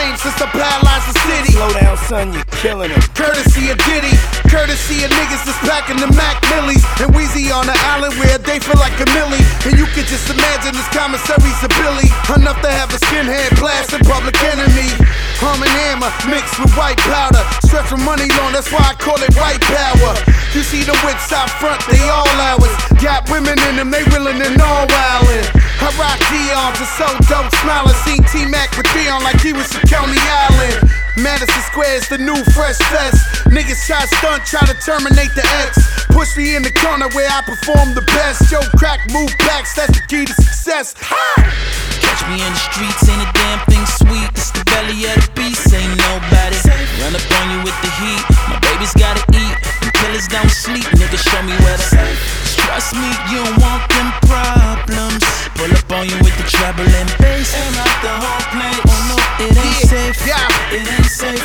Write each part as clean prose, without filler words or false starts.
game since I paralyzed the city. Slow down, son, you're killing it. Courtesy of Diddy, courtesy of niggas that's packing the Mac Millies. And Weezy on the island where they feel like a millie. And you can just imagine this commissary's a Billy. Enough to have a skinhead blast in Public Enemy. Arm and Hammer mixed with white powder. Stretch from money long, that's why I call it white power. You see the whips out front, they all ours. Got women in them, they willing and all wildin'. I rock Dion's, it's so dope smiling. Seen T-Mac with Dion like he was from Coney Island. Madison Square's the new fresh fest. Niggas shot stunt, try to terminate the X. Push me in the corner where I perform the best. Yo, crack, move backs, that's the key to success. Catch me in the streets, ain't a damn thing sweet. It's the belly of the beast, ain't nobody. Run up on you with the heat, my baby's gotta eat. Them killers don't sleep, nigga, show me where the trust me, you don't want them problems. Pull up on you with the treble and bass. Aim out the whole plate, oh no, it ain't safe. It ain't safe,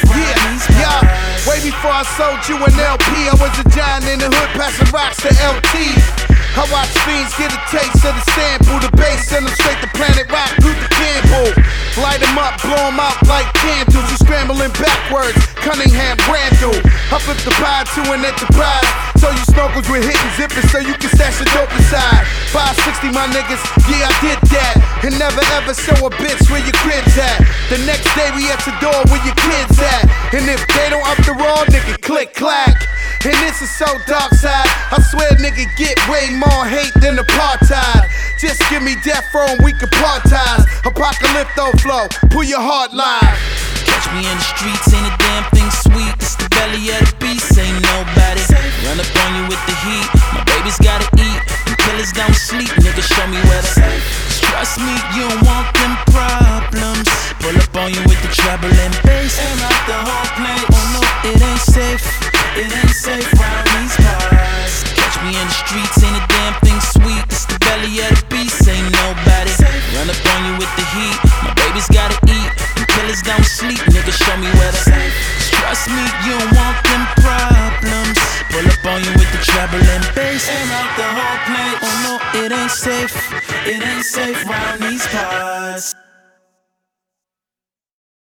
Way before I sold you an LP, I was a giant in the hood, passing rocks to LT. I watch fiends get a taste of the sample, the bass, send them straight to Planet Rock, Luther Campbell. Light them up, blow them out like candles. You scrambling backwards, Cunningham, Randall. I flip the pie to an enterprise. So you snorkels with hitting zippers so you can stash the dope inside. 560, my niggas, yeah, I did that. And never ever show a bitch where your crib's at. The next day we at your door where your kids at. And if they don't up the raw, nigga, click, clack. And this is so dark side, I swear nigga get way more hate than apartheid. Just give me death row and we can part ties. Apocalypto flow, pull your heart live. Catch me in the streets, ain't a damn thing sweet. It's the belly of the beast, ain't nobody. Run up on you with the heat, my baby's gotta eat. Them killers don't sleep, nigga, show me where the trust me, you don't want them problems. Pull up on you with the treble and bass. Aim out the whole plate, oh no, it ain't safe. It ain't safe round these parts. Catch me in the streets, ain't a damn thing sweet. It's the belly of the beast, ain't nobody. Run up on you with the heat, my baby's gotta eat. Them killers don't sleep, nigga, show me where the trust me, you don't want them problems. Pull up on you with the treble and bass. Aim out the whole plate, oh no, it ain't safe. It ain't safe round these parts.